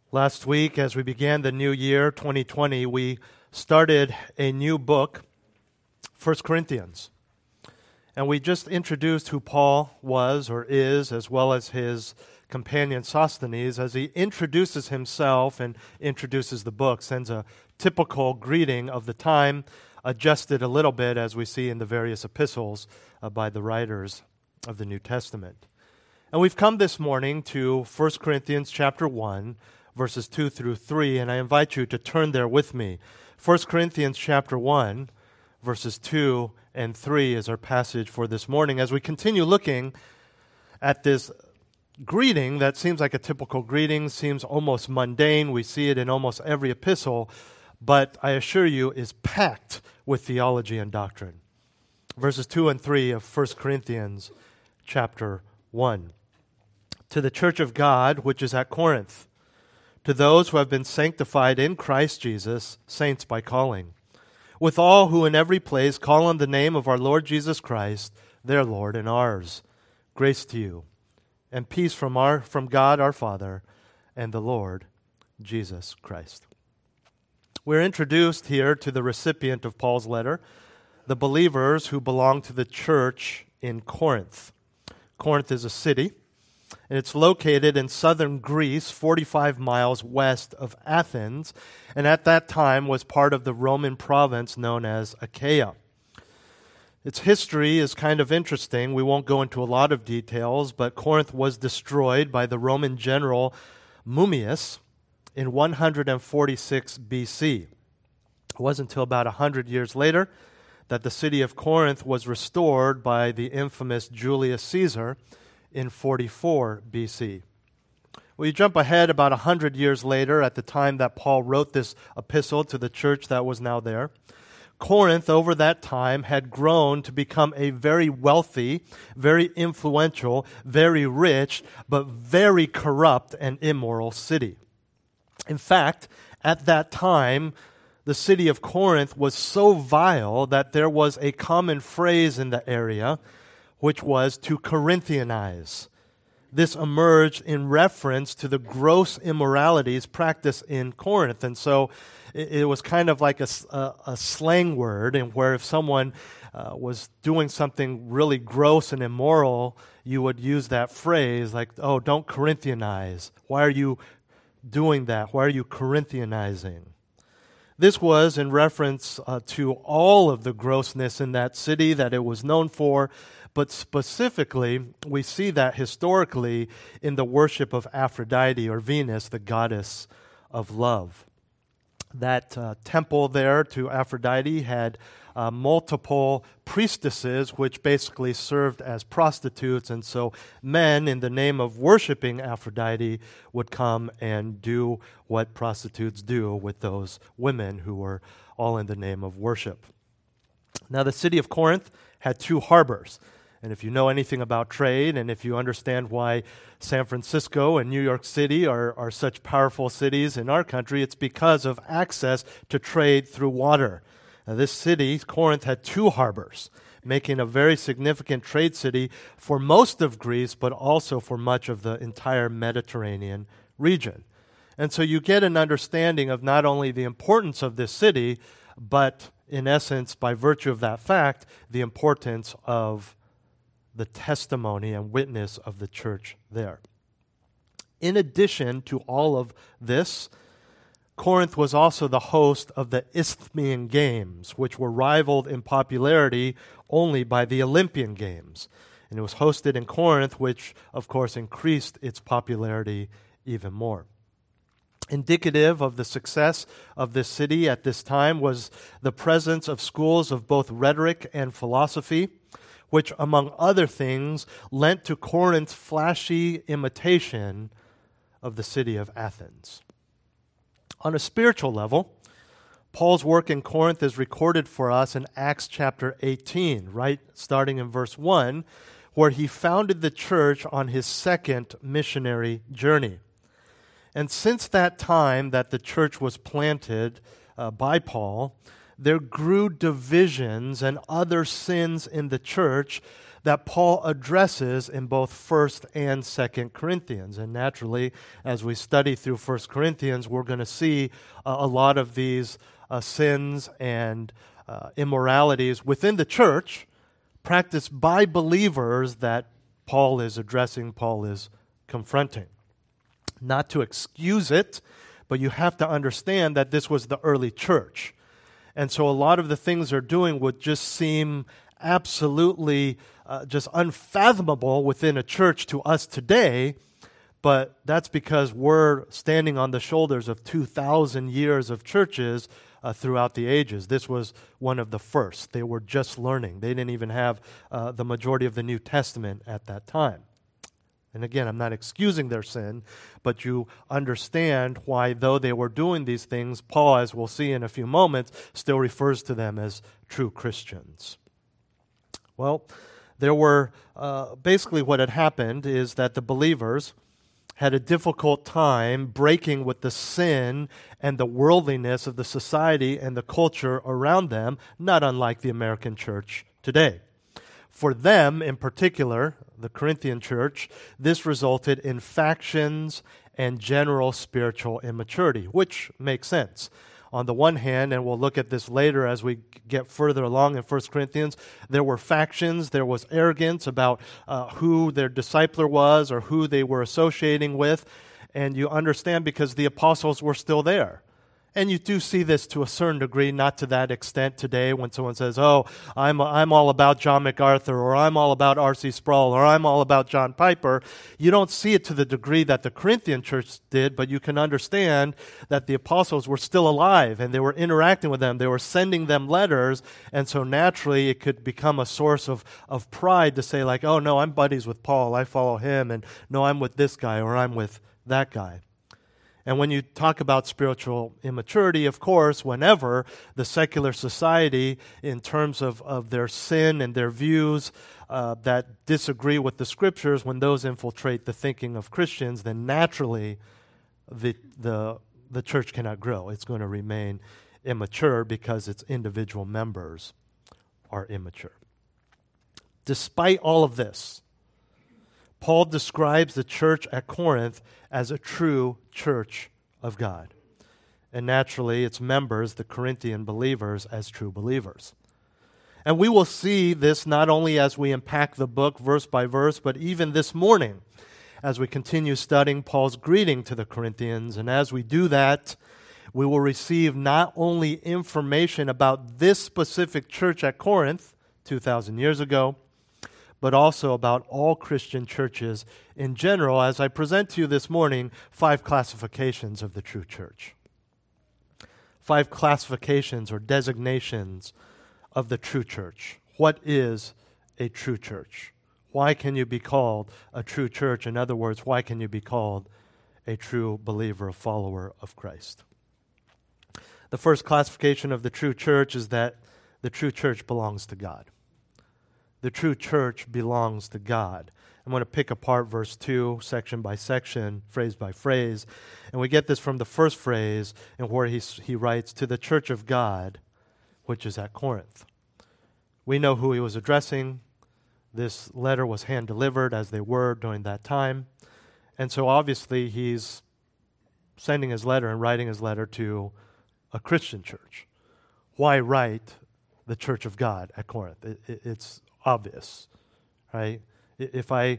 Last week, as we began the new year, 2020, we started a new book, 1 Corinthians. And we just introduced who Paul was or is, as well as his companion Sosthenes, as he introduces himself and introduces the book, sends a typical greeting of the time, adjusted a little bit as we see in the various epistles by the writers of the New Testament. And we've come this morning to 1 Corinthians chapter 1, verses 2 through 3, and I invite you to turn there with me. 1 Corinthians chapter 1, verses 2 and 3 is our passage for this morning as we continue looking at this greeting that seems like a typical greeting, seems almost mundane. We see it in almost every epistle, but I assure you is packed with theology and doctrine. Verses 2 and 3 of 1 Corinthians chapter 1. To the church of God, which is at Corinth, to those who have been sanctified in Christ Jesus, saints by calling, with all who in every place call on the name of our Lord Jesus Christ, their Lord and ours. Grace to you, and peace from God our Father and the Lord Jesus Christ. We're introduced here to the recipient of Paul's letter, the believers who belong to the church in Corinth. Corinth is a city, and it's located in southern Greece, 45 miles west of Athens, and at that time was part of the Roman province known as Achaia. Its history is kind of interesting. We won't go into a lot of details, but Corinth was destroyed by the Roman general Mummius in 146 BC. It wasn't until about 100 years later that the city of Corinth was restored by the infamous Julius Caesar in 44 BC. Well, you jump ahead about 100 years later at the time that Paul wrote this epistle to the church that was now there. Corinth, over that time, had grown to become a very wealthy, very influential, very rich, but very corrupt and immoral city. In fact, at that time, the city of Corinth was so vile that there was a common phrase in the area, which was to Corinthianize. This emerged in reference to the gross immoralities practiced in Corinth. And so it was kind of like a slang word, and where if someone was doing something really gross and immoral, you would use that phrase like, oh, don't Corinthianize. Why are you doing that? Why are you Corinthianizing? This was in reference to all of the grossness in that city that it was known for, but specifically, we see that historically in the worship of Aphrodite or Venus, the goddess of love. That temple there to Aphrodite had multiple priestesses, which basically served as prostitutes, and so men, in the name of worshiping Aphrodite, would come and do what prostitutes do with those women who were all in the name of worship. Now, the city of Corinth had two harbors. And if you know anything about trade, and if you understand why San Francisco and New York City are such powerful cities in our country, it's because of access to trade through water. Now, this city, Corinth, had two harbors, making a very significant trade city for most of Greece, but also for much of the entire Mediterranean region. And so you get an understanding of not only the importance of this city, but in essence, by virtue of that fact, the importance of the testimony and witness of the church there. In addition to all of this, Corinth was also the host of the Isthmian Games, which were rivaled in popularity only by the Olympian Games. And it was hosted in Corinth, which, of course, increased its popularity even more. Indicative of the success of this city at this time was the presence of schools of both rhetoric and philosophy, which, among other things, lent to Corinth's flashy imitation of the city of Athens. On a spiritual level, Paul's work in Corinth is recorded for us in Acts chapter 18, right, starting in verse 1, where he founded the church on his second missionary journey. And since that time that the church was planted by Paul, there grew divisions and other sins in the church that Paul addresses in both 1st and 2nd Corinthians. And naturally, as we study through 1st Corinthians, we're going to see a lot of these sins and immoralities within the church practiced by believers that Paul is addressing, Paul is confronting. Not to excuse it, but you have to understand that this was the early church. And so a lot of the things they're doing would just seem absolutely just unfathomable within a church to us today, but that's because we're standing on the shoulders of 2,000 years of churches throughout the ages. This was one of the first. They were just learning. They didn't even have the majority of the New Testament at that time. And again, I'm not excusing their sin, but you understand why, though they were doing these things, Paul, as we'll see in a few moments, still refers to them as true Christians. Well, there were, basically what had happened is that the believers had a difficult time breaking with the sin and the worldliness of the society and the culture around them, not unlike the American church today. For them in particular, the Corinthian church, this resulted in factions and general spiritual immaturity, which makes sense. On the one hand, and we'll look at this later as we get further along in 1 Corinthians, there were factions, there was arrogance about who their discipler was or who they were associating with, and you understand because the apostles were still there. And you do see this to a certain degree, not to that extent today when someone says, oh, I'm all about John MacArthur, or I'm all about R.C. Sproul, or I'm all about John Piper. You don't see it to the degree that the Corinthian church did, but you can understand that the apostles were still alive and they were interacting with them. They were sending them letters, and so naturally it could become a source of pride to say like, oh, no, I'm buddies with Paul, I follow him, and no, I'm with this guy, or I'm with that guy. And when you talk about spiritual immaturity, of course, whenever the secular society, in terms of their sin and their views that disagree with the Scriptures, when those infiltrate the thinking of Christians, then naturally the church cannot grow. It's going to remain immature because its individual members are immature. Despite all of this, Paul describes the church at Corinth as a true church of God. And naturally, its members, the Corinthian believers, as true believers. And we will see this not only as we unpack the book verse by verse, but even this morning as we continue studying Paul's greeting to the Corinthians. And as we do that, we will receive not only information about this specific church at Corinth 2,000 years ago, but also about all Christian churches in general, as I present to you this morning 5 classifications of the true church. 5 classifications or designations of the true church. What is a true church? Why can you be called a true church? In other words, why can you be called a true believer, a follower of Christ? The first classification of the true church is that the true church belongs to God. The true church belongs to God. I'm going to pick apart verse 2, section by section, phrase by phrase. And we get this from the first phrase, and where he writes, to the church of God, which is at Corinth. We know who he was addressing. This letter was hand-delivered, as they were during that time. And so obviously he's sending his letter and writing his letter to a Christian church. Why write the church of God at Corinth? It's obvious, right? If I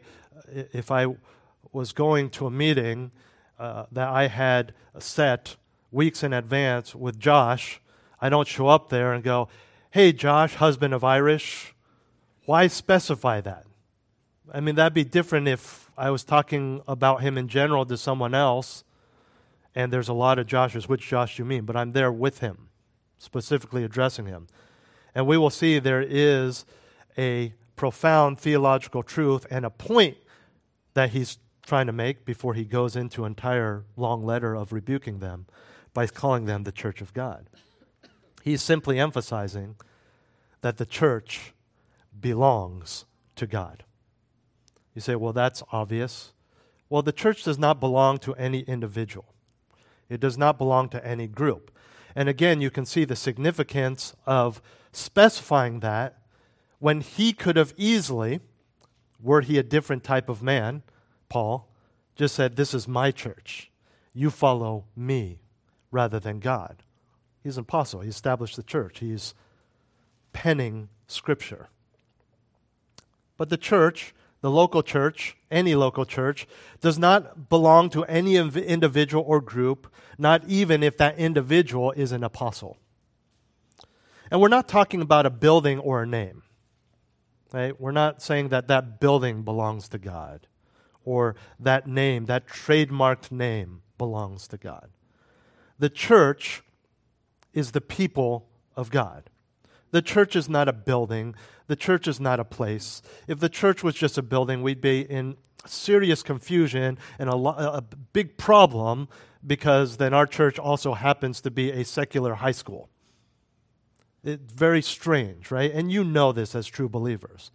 was going to a meeting that I had set weeks in advance with Josh, I don't show up there and go, hey, Josh, husband of Irish, why specify that? I mean, that'd be different if I was talking about him in general to someone else, and there's a lot of Joshes. Which Josh you mean? But I'm there with him, specifically addressing him. And we will see there is a profound theological truth and a point that he's trying to make before he goes into an entire long letter of rebuking them by calling them the church of God. He's simply emphasizing that the church belongs to God. You say, well, that's obvious. Well, the church does not belong to any individual. It does not belong to any group. And again, you can see the significance of specifying that when he could have easily, were he a different type of man, Paul just said, this is my church. You follow me rather than God. He's an apostle. He established the church. He's penning Scripture. But the church, the local church, any local church, does not belong to any individual or group, not even if that individual is an apostle. And we're not talking about a building or a name. Right? We're not saying that that building belongs to God or that name, that trademarked name belongs to God. The church is the people of God. The church is not a building. The church is not a place. If the church was just a building, we'd be in serious confusion and a big problem, because then our church also happens to be a secular high school. It's very strange, right? And you know this as true believers.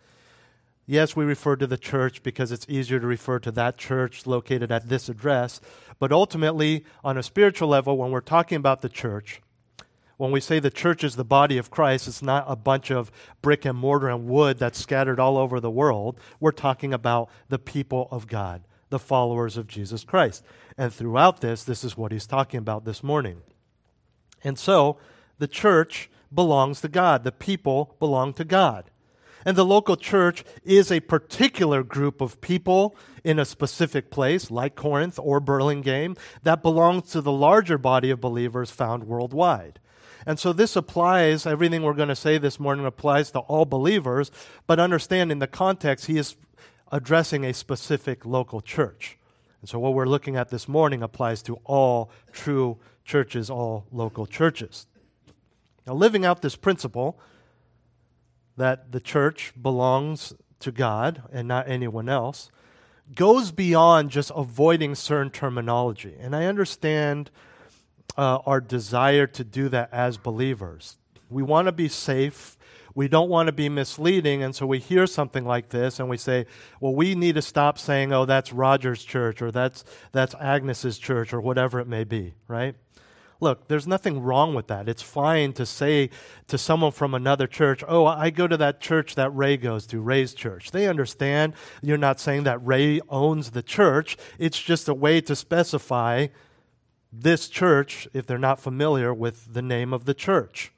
Yes, we refer to the church because it's easier to refer to that church located at this address. But ultimately, on a spiritual level, when we're talking about the church, when we say the church is the body of Christ, it's not a bunch of brick and mortar and wood that's scattered all over the world. We're talking about the people of God, the followers of Jesus Christ. And throughout this is what he's talking about this morning. And so, the church belongs to God. The people belong to God. And the local church is a particular group of people in a specific place, like Corinth or Burlingame, that belongs to the larger body of believers found worldwide. And so this applies, everything we're going to say this morning applies to all believers, but understand in the context, he is addressing a specific local church. And so what we're looking at this morning applies to all true churches, all local churches. Now, living out this principle that the church belongs to God and not anyone else goes beyond just avoiding certain terminology. And I understand our desire to do that as believers. We want to be safe. We don't want to be misleading, and so we hear something like this and we say, well, we need to stop saying, oh, that's Roger's church or that's Agnes's church or whatever it may be, right? Look, there's nothing wrong with that. It's fine to say to someone from another church, oh, I go to that church that Ray goes to, Ray's church. They understand you're not saying that Ray owns the church. It's just a way to specify this church if they're not familiar with the name of the church.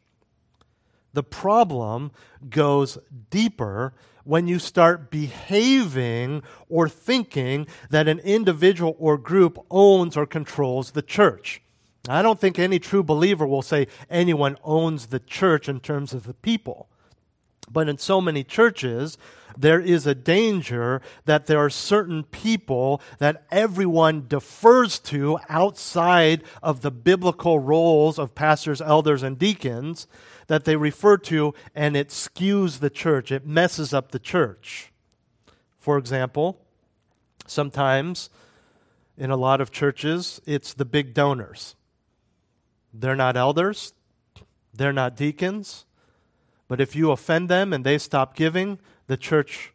The problem goes deeper when you start behaving or thinking that an individual or group owns or controls the church. I don't think any true believer will say anyone owns the church in terms of the people. But in so many churches, there is a danger that there are certain people that everyone defers to outside of the biblical roles of pastors, elders, and deacons that they refer to, and it skews the church. It messes up the church. For example, sometimes in a lot of churches, it's the big donors. They're not elders. They're not deacons. But if you offend them and they stop giving, the church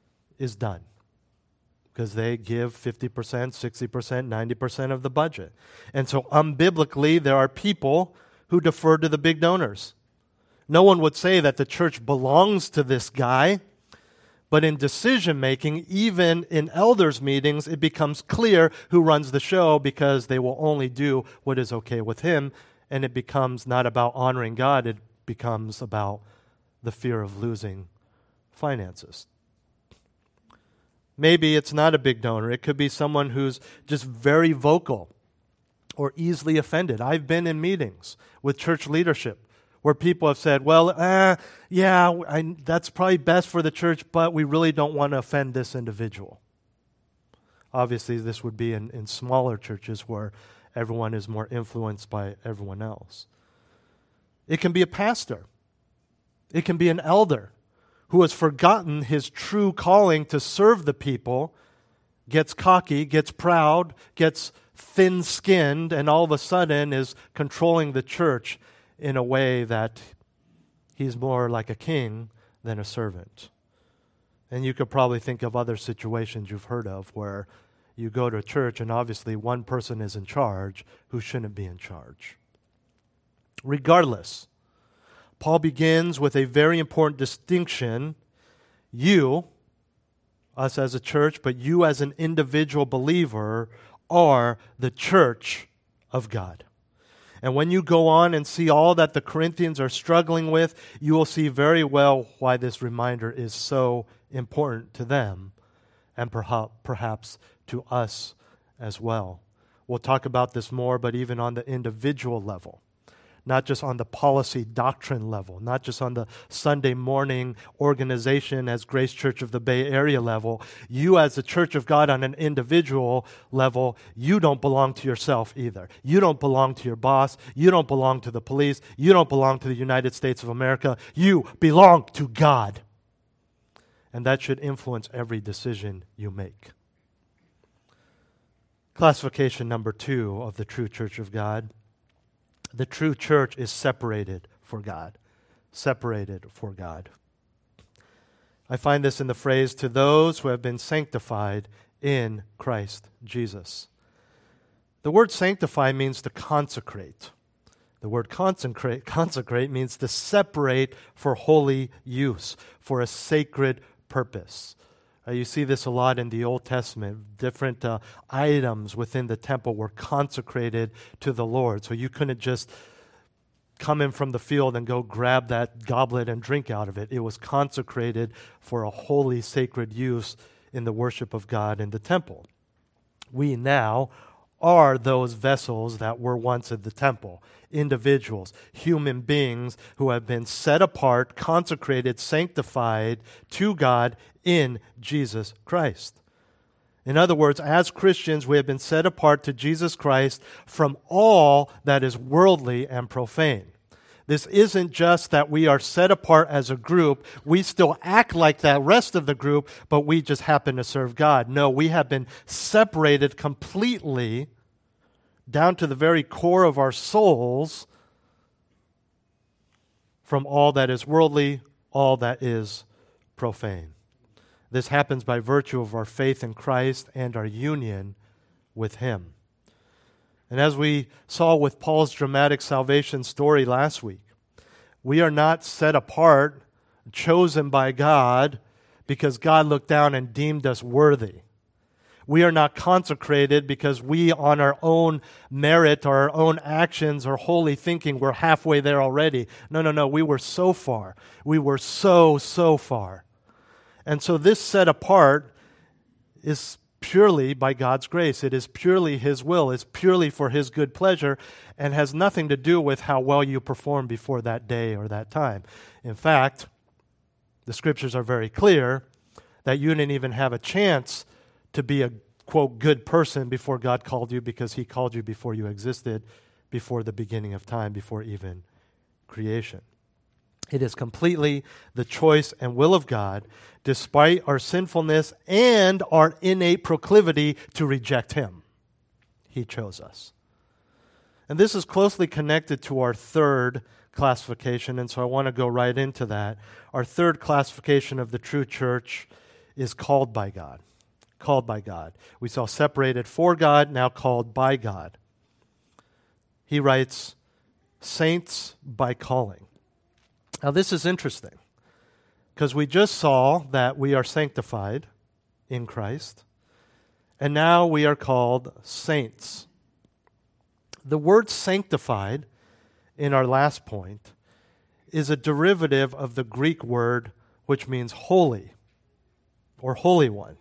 is done. Because they give 50%, 60%, 90% of the budget. And so unbiblically, there are people who defer to the big donors. No one would say that the church belongs to this guy. But in decision making, even in elders' meetings, it becomes clear who runs the show because they will only do what is okay with him. And it becomes not about honoring God, it becomes about the fear of losing finances. Maybe it's not a big donor. It could be someone who's just very vocal or easily offended. I've been in meetings with church leadership where people have said, well, that's probably best for the church, but we really don't want to offend this individual. Obviously, this would be in smaller churches where everyone is more influenced by everyone else. It can be a pastor. It can be an elder who has forgotten his true calling to serve the people, gets cocky, gets proud, gets thin-skinned, and all of a sudden is controlling the church in a way that he's more like a king than a servant. And you could probably think of other situations you've heard of where you go to a church and obviously one person is in charge who shouldn't be in charge. Regardless, Paul begins with a very important distinction. You us as a church, but you as an individual believer are the church of God. And when you go on and see all that the Corinthians are struggling with, you will see very well why this reminder is so important to them and perhaps to us as well. We'll talk about this more, but even on the individual level, not just on the policy doctrine level, not just on the Sunday morning organization as Grace Church of the Bay Area level. You as the church of God on an individual level, you don't belong to yourself either. You don't belong to your boss. You don't belong to the police. You don't belong to the United States of America. You belong to God. And that should influence every decision you make. Classification number 2 of the true church of God. The true church is separated for God. Separated for God. I find this in the phrase, to those who have been sanctified in Christ Jesus. The word sanctify means to consecrate. The word consecrate means to separate for holy use, for a sacred purpose. You see this a lot in the Old Testament. Different items within the temple were consecrated to the Lord. So you couldn't just come in from the field and go grab that goblet and drink out of it. It was consecrated for a holy, sacred use in the worship of God in the temple. We now are those vessels that were once in the temple. Individuals, human beings who have been set apart, consecrated, sanctified to God in Jesus Christ. In other words, as Christians, we have been set apart to Jesus Christ from all that is worldly and profane. This isn't just that we are set apart as a group. We still act like that rest of the group, but we just happen to serve God. No, we have been separated completely down to the very core of our souls from all that is worldly, all that is profane. This happens by virtue of our faith in Christ and our union with Him. And as we saw with Paul's dramatic salvation story last week, we are not set apart, chosen by God, because God looked down and deemed us worthy. We are not consecrated because we, on our own merit or our own actions or holy thinking, we're halfway there already. No. We were so far. We were so far. And so this set apart is purely by God's grace. It is purely His will. It's purely for His good pleasure and has nothing to do with how well you perform before that day or that time. In fact, the Scriptures are very clear that you didn't even have a chance to be a, quote, good person before God called you, because He called you before you existed, before the beginning of time, before even creation. It is completely the choice and will of God, despite our sinfulness and our innate proclivity to reject Him. He chose us. And this is closely connected to our third classification, and so I want to go right into that. Our third classification of the true church is called by God. Called by God. We saw separated for God, now called by God. He writes, saints by calling. Now this is interesting, because we just saw that we are sanctified in Christ, and now we are called saints. The word sanctified, in our last point, is a derivative of the Greek word which means holy, or holy one.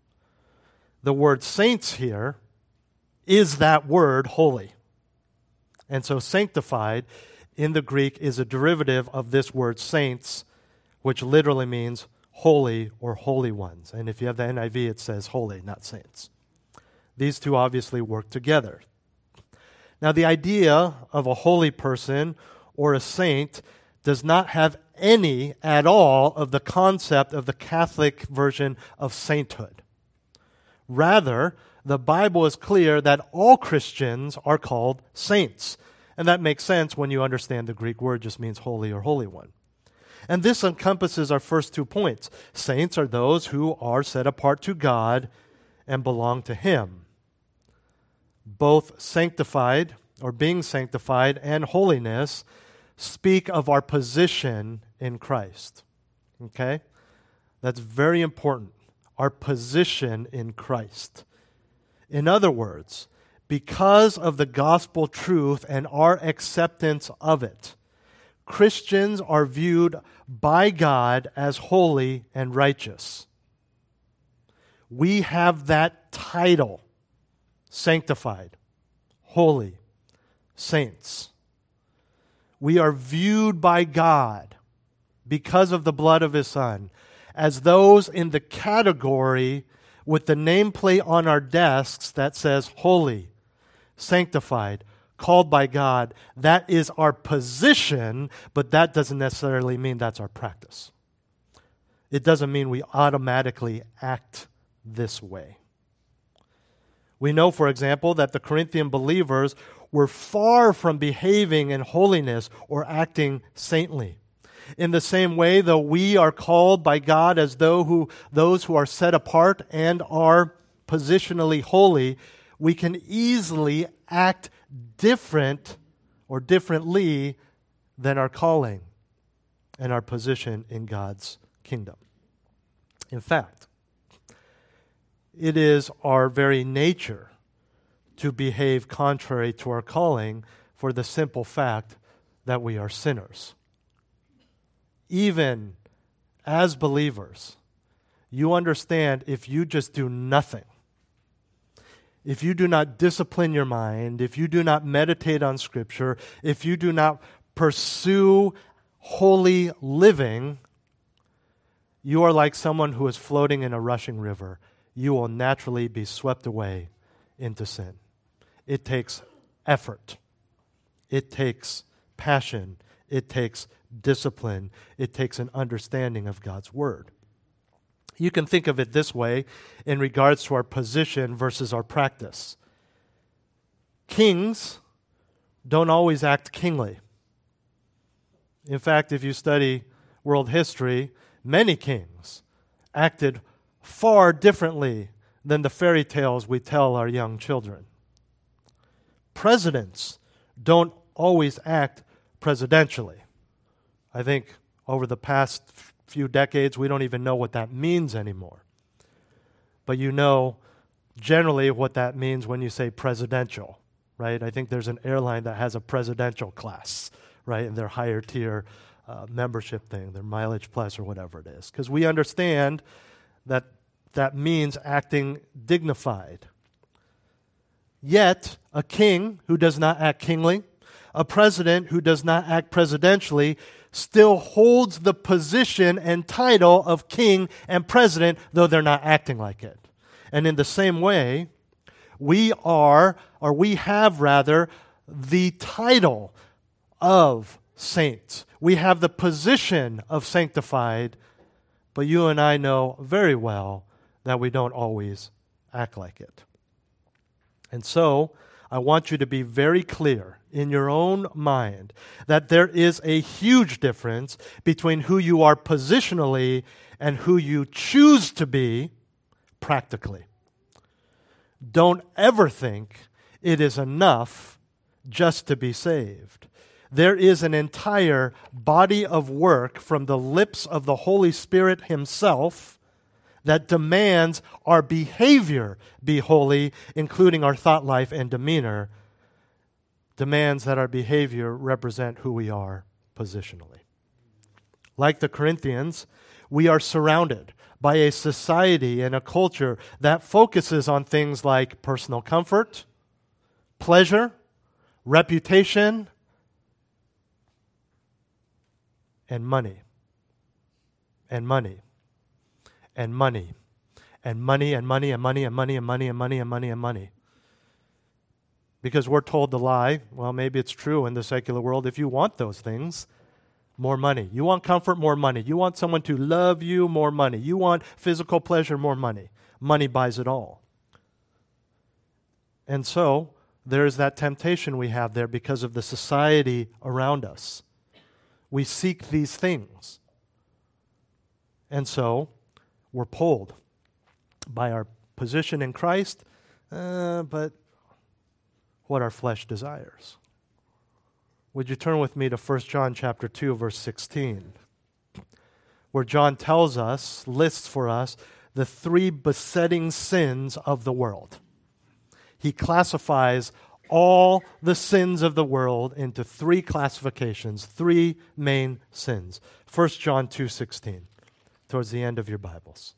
The word saints here is that word holy. And so sanctified in the Greek is a derivative of this word saints, which literally means holy or holy ones. And if you have the NIV, it says holy, not saints. These two obviously work together. Now, the idea of a holy person or a saint does not have any at all of the concept of the Catholic version of sainthood. Rather, the Bible is clear that all Christians are called saints. And that makes sense when you understand the Greek word just means holy or holy one. And this encompasses our first 2 points. Saints are those who are set apart to God and belong to Him. Both sanctified, or being sanctified, and holiness speak of our position in Christ. Okay? That's very important. our position in Christ. In other words, because of the gospel truth and our acceptance of it, Christians are viewed by God as holy and righteous. We have that title, sanctified, holy, saints. We are viewed by God because of the blood of His Son as those in the category with the nameplate on our desks that says holy, sanctified, called by God. That is our position, but that doesn't necessarily mean that's our practice. It doesn't mean we automatically act this way. We know, for example, that the Corinthian believers were far from behaving in holiness or acting saintly. In the same way, though we are called by God as those who are set apart and are positionally holy, we can easily act different or differently than our calling and our position in God's kingdom. In fact, it is our very nature to behave contrary to our calling for the simple fact that we are sinners. Even as believers, you understand if you just do nothing, if you do not discipline your mind, if you do not meditate on Scripture, if you do not pursue holy living, you are like someone who is floating in a rushing river. You will naturally be swept away into sin. It takes effort. It takes passion. It takes discipline. It takes an understanding of God's Word. You can think of it this way in regards to our position versus our practice. Kings don't always act kingly. In fact, if you study world history, many kings acted far differently than the fairy tales we tell our young children. Presidents don't always act presidentially. I think over the past few decades, we don't even know what that means anymore. But you know generally what that means when you say presidential, right? I think there's an airline that has a presidential class, right, in their higher tier membership thing, their Mileage Plus or whatever it is. Because we understand that that means acting dignified. Yet, a king who does not act kingly, a president who does not act presidentially, still holds the position and title of king and president, though they're not acting like it. And in the same way, we have the title of saints. We have the position of sanctified, but you and I know very well that we don't always act like it. And so, I want you to be very clear in your own mind that there is a huge difference between who you are positionally and who you choose to be practically. Don't ever think it is enough just to be saved. There is an entire body of work from the lips of the Holy Spirit Himself that demands our behavior be holy, including our thought life and demeanor, demands that our behavior represent who we are positionally. Like the Corinthians, we are surrounded by a society and a culture that focuses on things like personal comfort, pleasure, reputation, and money. And money. And money, and money, and money, and money, and money, and money, and money, and money, and money. Because we're told the lie, well, maybe it's true in the secular world, if you want those things, more money. You want comfort, more money. You want someone to love you, more money. You want physical pleasure, more money. Money buys it all. And so, there's that temptation we have there because of the society around us. We seek these things. And so, we're pulled by our position in Christ, but what our flesh desires. Would you turn with me to 1 John chapter 2, verse 16, where John lists for us the three besetting sins of the world. He classifies all the sins of the world into three classifications, three main sins. 1 John 2:16, towards the end of your Bibles.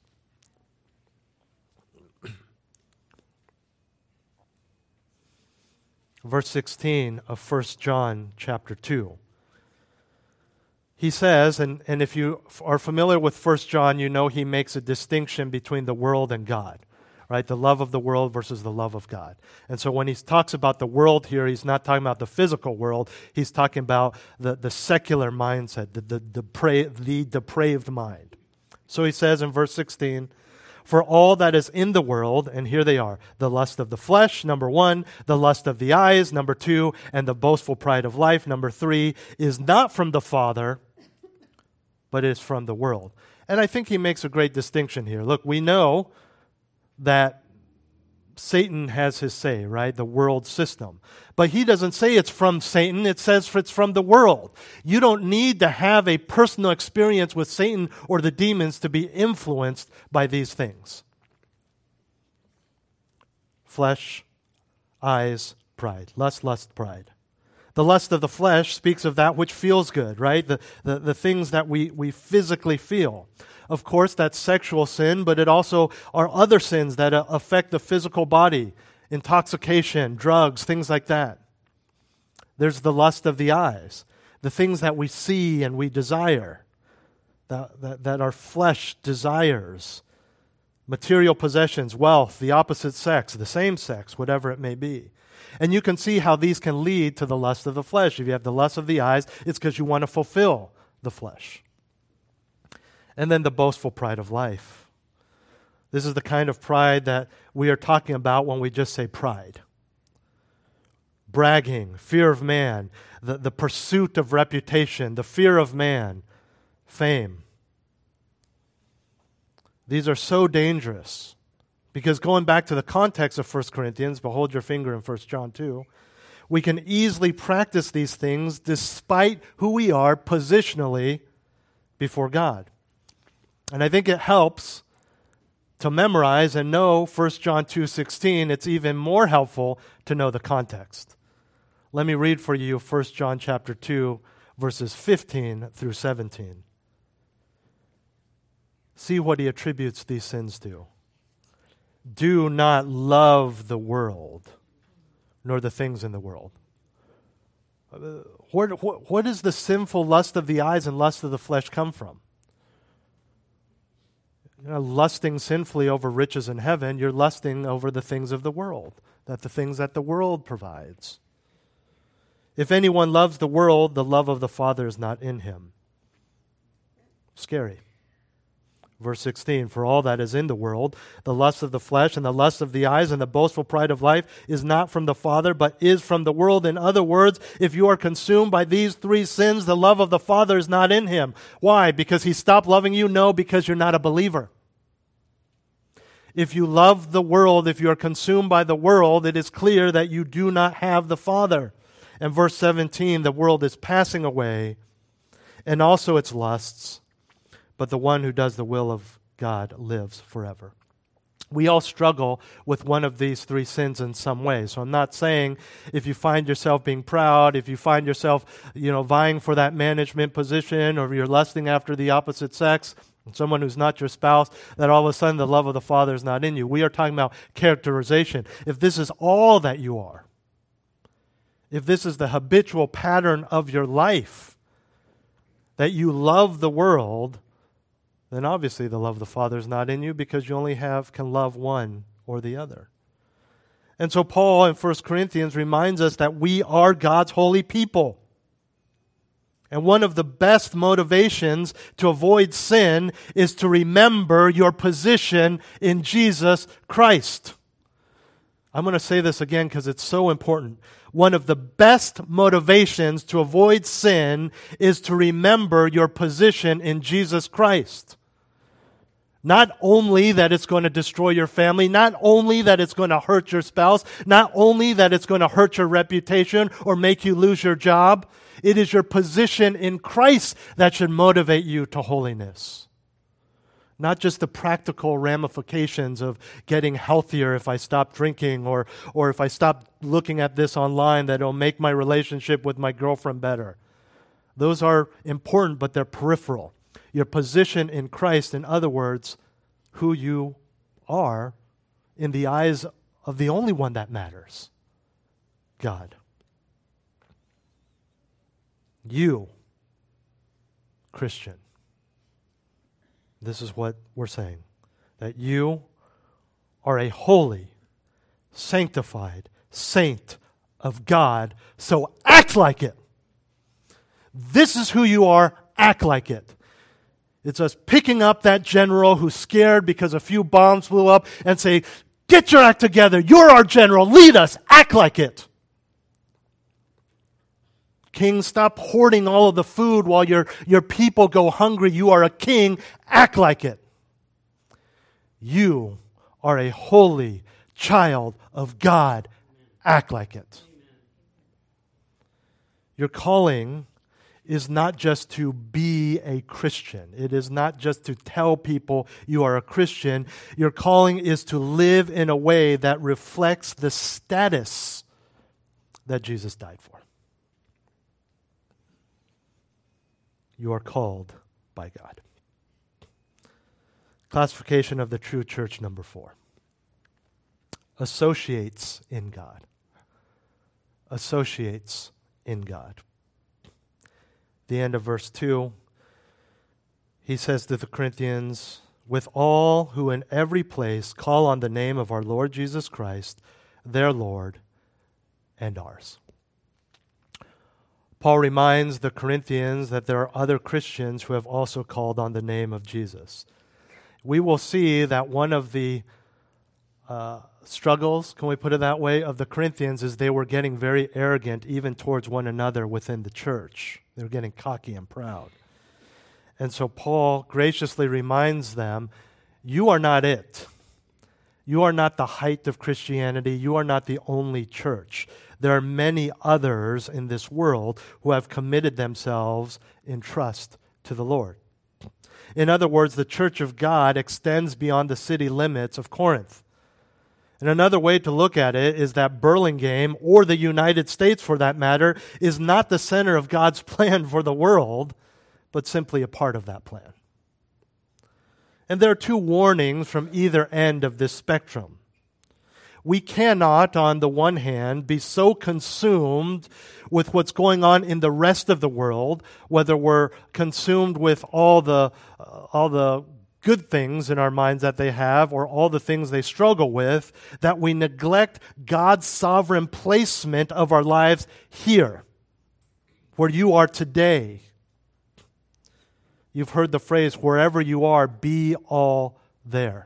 Verse 16 of 1 John chapter 2. He says, and if you are familiar with 1 John, you know he makes a distinction between the world and God, right? The love of the world versus the love of God. And so when he talks about the world here, he's not talking about the physical world. He's talking about the secular mindset, the depraved mind. So he says in verse 16, for all that is in the world, and here they are, the lust of the flesh, number 1, the lust of the eyes, number 2, and the boastful pride of life, number 3, is not from the Father, but is from the world. And I think he makes a great distinction here. Look, we know that Satan has his say, right? The world system. But he doesn't say it's from Satan. It says it's from the world. You don't need to have a personal experience with Satan or the demons to be influenced by these things. Flesh, eyes, pride. Lust, pride. The lust of the flesh speaks of that which feels good, right? The things that we physically feel. Of course, that's sexual sin, but it also are other sins that affect the physical body. Intoxication, drugs, things like that. There's the lust of the eyes. The things that we see and we desire. That our flesh desires. Material possessions, wealth, the opposite sex, the same sex, whatever it may be. And you can see how these can lead to the lust of the flesh. If you have the lust of the eyes, it's because you want to fulfill the flesh. And then the boastful pride of life. This is the kind of pride that we are talking about when we just say pride. Bragging, fear of man, the pursuit of reputation, the fear of man, fame. These are so dangerous. Because going back to the context of 1 Corinthians, but hold your finger in 1 John 2, we can easily practice these things despite who we are positionally before God. And I think it helps to memorize and know 1 John 2:16. It's even more helpful to know the context. Let me read for you 1 John chapter 2, verses 15 through 17. See what he attributes these sins to. Do not love the world, nor the things in the world. Where does the sinful lust of the eyes and lust of the flesh come from? You're not lusting sinfully over riches in heaven. You're lusting over the things of the world, the things that the world provides. If anyone loves the world, the love of the Father is not in him. Scary. Verse 16, for all that is in the world, the lust of the flesh and the lust of the eyes and the boastful pride of life is not from the Father, but is from the world. In other words, if you are consumed by these three sins, the love of the Father is not in him. Why? Because he stopped loving you? No, because you're not a believer. If you love the world, if you are consumed by the world, it is clear that you do not have the Father. And verse 17, the world is passing away, and also its lusts, but the one who does the will of God lives forever. We all struggle with one of these three sins in some way. So I'm not saying if you find yourself being proud, if you find yourself, vying for that management position, or you're lusting after the opposite sex, someone who's not your spouse, that all of a sudden the love of the Father is not in you. We are talking about characterization. If this is all that you are, if this is the habitual pattern of your life, that you love the world, then obviously the love of the Father is not in you, because you only can love one or the other. And so Paul in 1 Corinthians reminds us that we are God's holy people. And one of the best motivations to avoid sin is to remember your position in Jesus Christ. I'm going to say this again because it's so important. One of the best motivations to avoid sin is to remember your position in Jesus Christ. Not only that it's going to destroy your family, not only that it's going to hurt your spouse, not only that it's going to hurt your reputation or make you lose your job, it is your position in Christ that should motivate you to holiness. Not just the practical ramifications of getting healthier if I stop drinking or if I stop looking at this online that will make my relationship with my girlfriend better. Those are important, but they're peripheral. Your position in Christ, in other words, who you are in the eyes of the only one that matters, God. You, Christian. This is what we're saying, that you are a holy, sanctified saint of God, so act like it. This is who you are, act like it. It's us picking up that general who's scared because a few bombs blew up and say, get your act together, you're our general, lead us, act like it. King, stop hoarding all of the food while your people go hungry. You are a king. Act like it. You are a holy child of God. Act like it. Your calling is not just to be a Christian. It is not just to tell people you are a Christian. Your calling is to live in a way that reflects the status that Jesus died for. You are called by God. Classification of the true church, number 4. Associates in God. Associates in God. The end of verse 2, he says to the Corinthians, with all who in every place call on the name of our Lord Jesus Christ, their Lord and ours. Paul reminds the Corinthians that there are other Christians who have also called on the name of Jesus. We will see that one of the struggles, can we put it that way, of the Corinthians is they were getting very arrogant even towards one another within the church. They were getting cocky and proud. And so Paul graciously reminds them, you are not it. You are not the height of Christianity. You are not the only church. There are many others in this world who have committed themselves in trust to the Lord. In other words, the church of God extends beyond the city limits of Corinth. And another way to look at it is that Burlingame, or the United States for that matter, is not the center of God's plan for the world, but simply a part of that plan. And there are 2 warnings from either end of this spectrum. We cannot, on the one hand, be so consumed with what's going on in the rest of the world, whether we're consumed with all the good things in our minds that they have or all the things they struggle with, that we neglect God's sovereign placement of our lives here, where you are today. You've heard the phrase, wherever you are, be all there.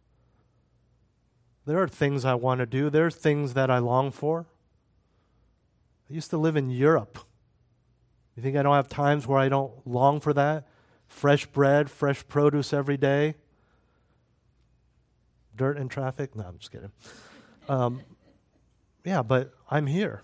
There are things I want to do. There are things that I long for. I used to live in Europe. You think I don't have times where I don't long for that? Fresh bread, fresh produce every day. Dirt and traffic? No, I'm just kidding. Yeah, but I'm here.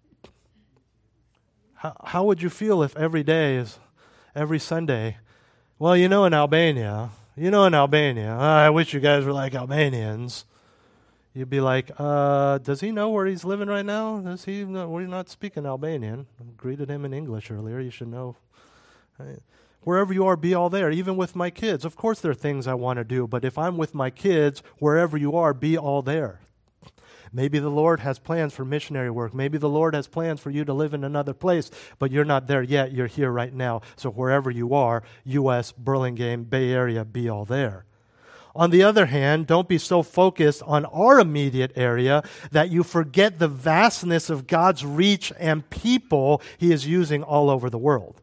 How would you feel if every day is, every Sunday, well, in Albania, I wish you guys were like Albanians. You'd be like, does he know where he's living right now? Does he know? We're not speaking Albanian. I greeted him in English earlier. You should know. Right? Wherever you are, be all there. Even with my kids. Of course there are things I want to do, but if I'm with my kids, wherever you are, be all there. Maybe the Lord has plans for missionary work. Maybe the Lord has plans for you to live in another place, but you're not there yet. You're here right now. So wherever you are, U.S., Burlingame, Bay Area, be all there. On the other hand, don't be so focused on our immediate area that you forget the vastness of God's reach and people He is using all over the world.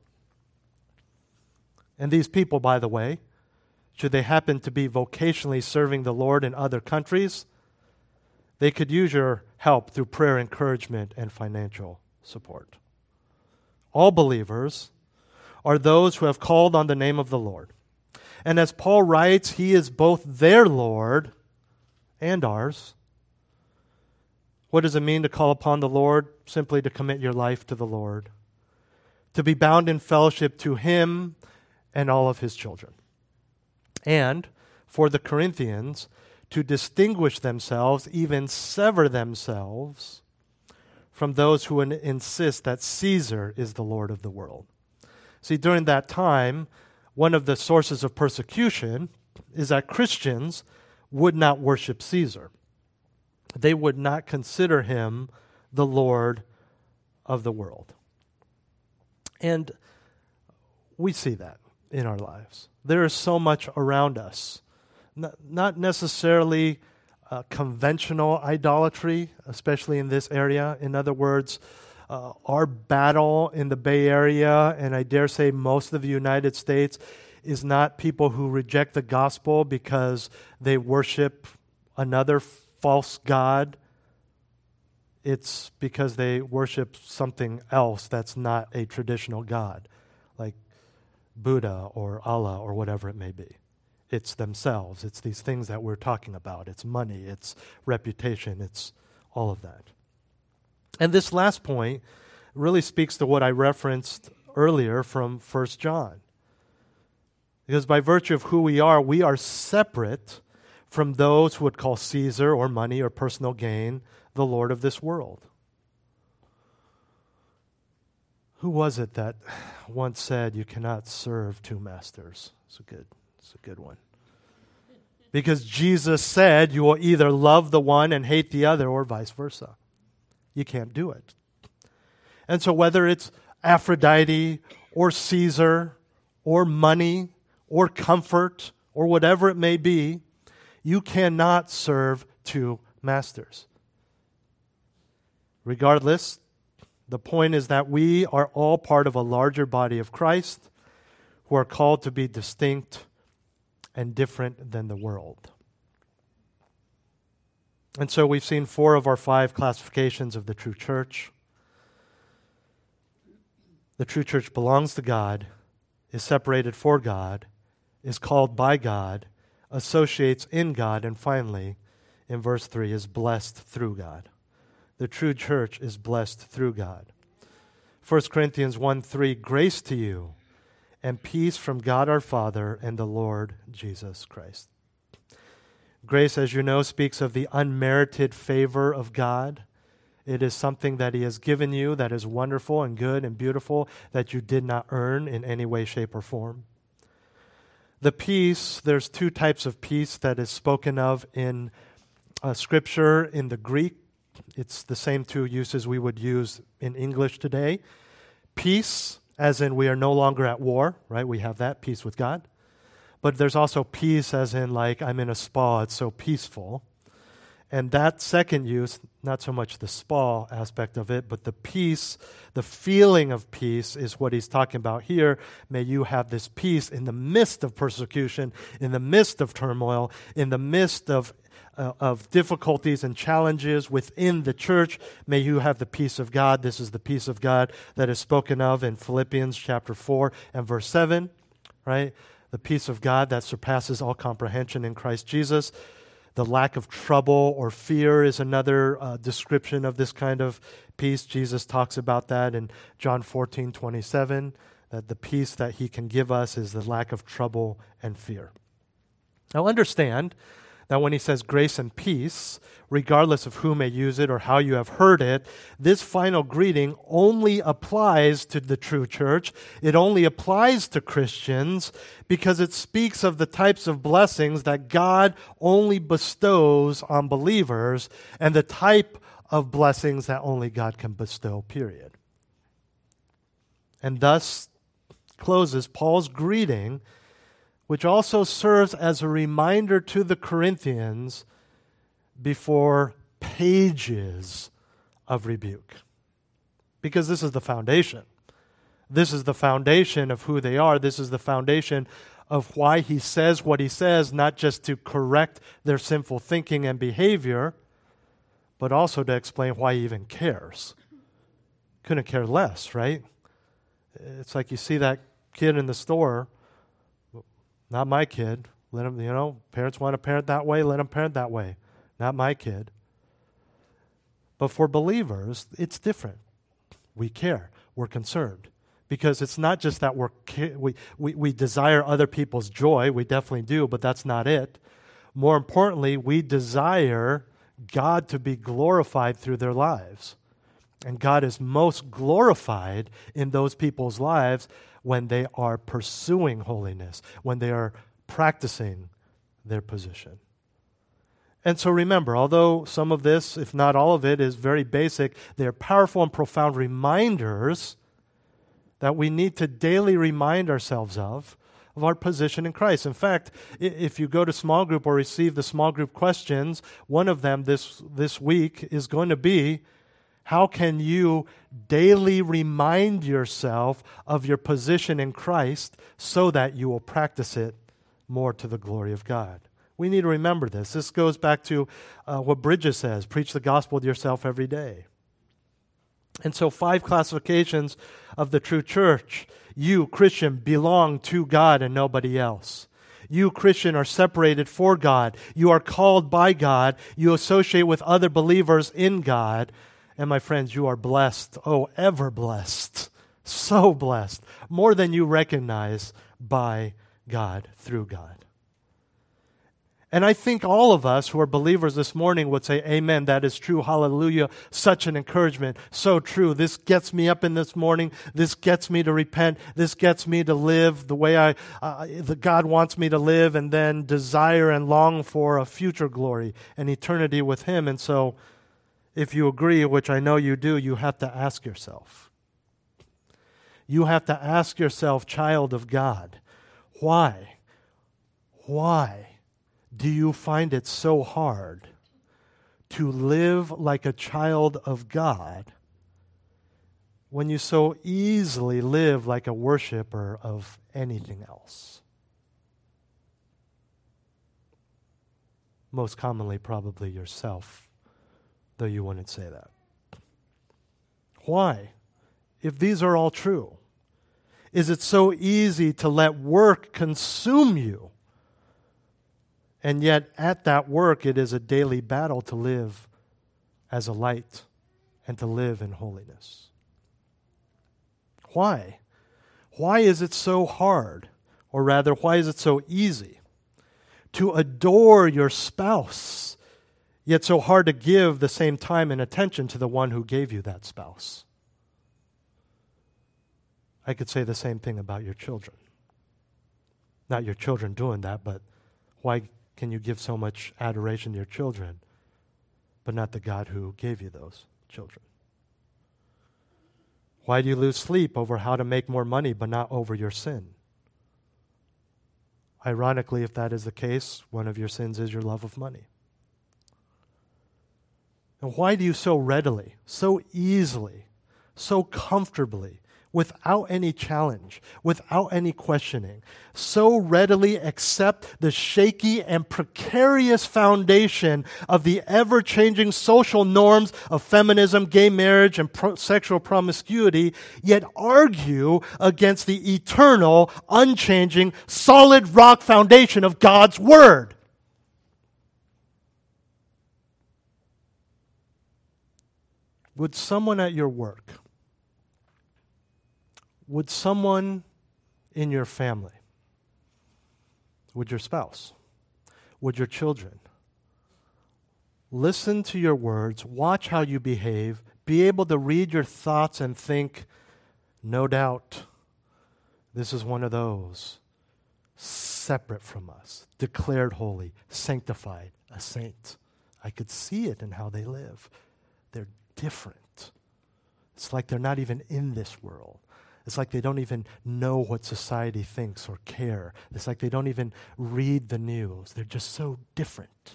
And these people, by the way, should they happen to be vocationally serving the Lord in other countries, they could use your help through prayer, encouragement, and financial support. All believers are those who have called on the name of the Lord. And as Paul writes, He is both their Lord and ours. What does it mean to call upon the Lord? Simply to commit your life to the Lord. To be bound in fellowship to Him and all of His children. And for the Corinthians to distinguish themselves, even sever themselves from those who insist that Caesar is the Lord of the world. See, during that time, one of the sources of persecution is that Christians would not worship Caesar. They would not consider him the Lord of the world. And we see that in our lives. There is so much around us. Not necessarily conventional idolatry, especially in this area. In other words, our battle in the Bay Area, and I dare say most of the United States, is not people who reject the gospel because they worship another false god. It's because they worship something else that's not a traditional God, like Buddha or Allah or whatever it may be. It's themselves. It's these things that we're talking about. It's money. It's reputation. It's all of that. And this last point really speaks to what I referenced earlier from 1 John. Because by virtue of who we are separate from those who would call Caesar or money or personal gain the Lord of this world. Who was it that once said you cannot serve two masters? It's a good one. Because Jesus said you will either love the one and hate the other or vice versa. You can't do it. And so whether it's Aphrodite or Caesar or money or comfort or whatever it may be, you cannot serve two masters. Regardless, the point is that we are all part of a larger body of Christ who are called to be distinct and different than the world. And so we've seen 4 of our 5 classifications of the true church. The true church belongs to God, is separated for God, is called by God, associates in God, and finally, in verse 3, is blessed through God. The true church is blessed through God. 1 Corinthians 1:3, grace to you and peace from God our Father and the Lord Jesus Christ. Grace, as you know, speaks of the unmerited favor of God. It is something that He has given you that is wonderful and good and beautiful that you did not earn in any way, shape, or form. The peace, there's 2 types of peace that is spoken of in Scripture. In the Greek, it's the same 2 uses we would use in English today. Peace, as in we are no longer at war, right? We have that, peace with God. But there's also peace as in like I'm in a spa, it's so peaceful. And that second use, not so much the spa aspect of it, but the peace, the feeling of peace is what he's talking about here. May you have this peace in the midst of persecution, in the midst of turmoil, in the midst of difficulties and challenges within the church. May you have the peace of God. This is the peace of God that is spoken of in Philippians chapter 4 and verse 7, right? The peace of God that surpasses all comprehension in Christ Jesus. The lack of trouble or fear is another description of this kind of peace. Jesus talks about that in John 14:27, that the peace that He can give us is the lack of trouble and fear. Now understand that when He says grace and peace, regardless of who may use it or how you have heard it, this final greeting only applies to the true church. It only applies to Christians because it speaks of the types of blessings that God only bestows on believers and the type of blessings that only God can bestow, period. And thus closes Paul's greeting, which also serves as a reminder to the Corinthians before pages of rebuke. Because this is the foundation. This is the foundation of who they are. This is the foundation of why he says what he says, not just to correct their sinful thinking and behavior, but also to explain why he even cares. Couldn't care less, right? It's like you see that kid in the store. Not my kid. Let them, parents want to parent that way, let them parent that way. Not my kid. But for believers, it's different. We care. We're concerned Because it's not just that we desire other people's joy. We definitely do, but that's not it. More importantly, we desire God to be glorified through their lives. And God is most glorified in those people's lives when they are pursuing holiness, when they are practicing their position. And so remember, although some of this, if not all of it, is very basic, they are powerful and profound reminders that we need to daily remind ourselves of our position in Christ. In fact, if you go to small group or receive the small group questions, one of them this week is going to be, how can you daily remind yourself of your position in Christ so that you will practice it more to the glory of God? We need to remember this. This goes back to what Bridges says, preach the gospel to yourself every day. And so 5 classifications of the true church. You, Christian, belong to God and nobody else. You, Christian, are separated for God. You are called by God. You associate with other believers in God. And my friends, you are blessed. Oh, ever blessed. So blessed. More than you recognize by God, through God. And I think all of us who are believers this morning would say, amen, that is true, hallelujah, such an encouragement, so true. This gets me up in this morning. This gets me to repent. This gets me to live the way God wants me to live, and then desire and long for a future glory and eternity with Him. And so, if you agree, which I know you do, you have to ask yourself. You have to ask yourself, child of God, why? Why do you find it so hard to live like a child of God when you so easily live like a worshiper of anything else? Most commonly, probably yourself, though you wouldn't say that. Why? If these are all true, is it so easy to let work consume you? And yet, at that work, it is a daily battle to live as a light and to live in holiness. Why? Why is it so hard? Or rather, why is it so easy to adore your spouse, yet so hard to give the same time and attention to the one who gave you that spouse? I could say the same thing about your children. Not your children doing that, but why can you give so much adoration to your children, but not the God who gave you those children? Why do you lose sleep over how to make more money, but not over your sin? Ironically, if that is the case, one of your sins is your love of money. And why do you so readily, so easily, so comfortably, without any challenge, without any questioning, so readily accept the shaky and precarious foundation of the ever-changing social norms of feminism, gay marriage, and sexual promiscuity, yet argue against the eternal, unchanging, solid rock foundation of God's Word? Would someone at your work, would someone in your family, would your spouse, would your children listen to your words, watch how you behave, be able to read your thoughts and think, no doubt, this is one of those separate from us, declared holy, sanctified, a saint. I could see it in how they live. They're different. It's like they're not even in this world. It's like they don't even know what society thinks or care. It's like they don't even read the news. They're just so different.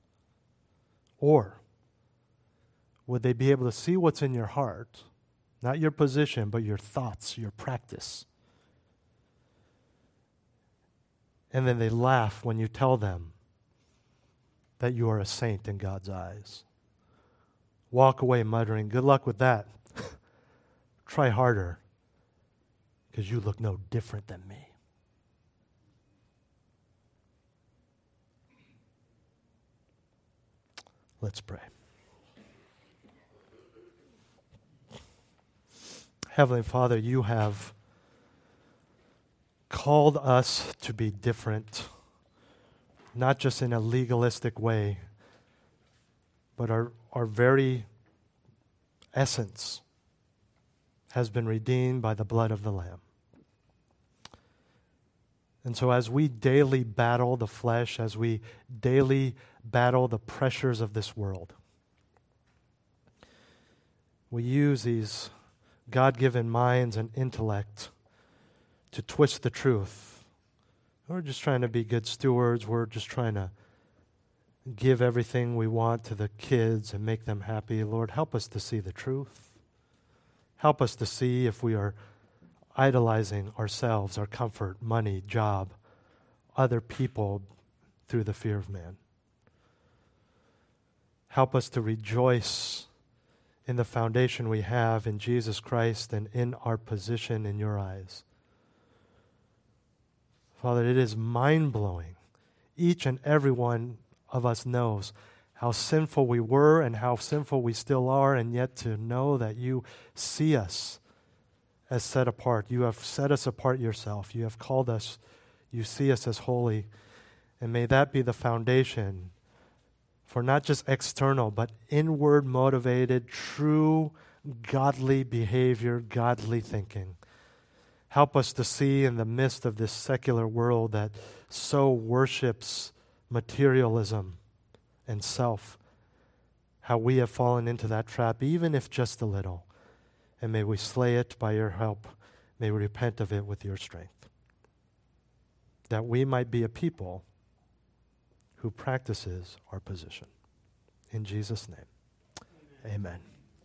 Or would they be able to see what's in your heart, not your position, but your thoughts, your practice? And then they laugh when you tell them that you are a saint in God's eyes. Walk away muttering, good luck with that. Try harder, because you look no different than me. Let's pray. Heavenly Father, you have called us to be different, not just in a legalistic way, but our very essence has been redeemed by the blood of the Lamb. And so as we daily battle the flesh, as we daily battle the pressures of this world, we use these God-given minds and intellect to twist the truth. We're just trying to be good stewards. We're just trying to give everything we want to the kids and make them happy. Lord, help us to see the truth. Help us to see if we are idolizing ourselves, our comfort, money, job, other people through the fear of man. Help us to rejoice in the foundation we have in Jesus Christ and in our position in your eyes. Father, it is mind-blowing. Each and every one of us knows how sinful we were and how sinful we still are, and yet to know that you see us as set apart. You have set us apart yourself. You have called us. You see us as holy. And may that be the foundation for not just external, but inward motivated, true, godly behavior, godly thinking. Help us to see in the midst of this secular world that so worships materialism and self, how we have fallen into that trap, even if just a little. And may we slay it by your help. May we repent of it with your strength. That we might be a people who practices our position. In Jesus' name, amen.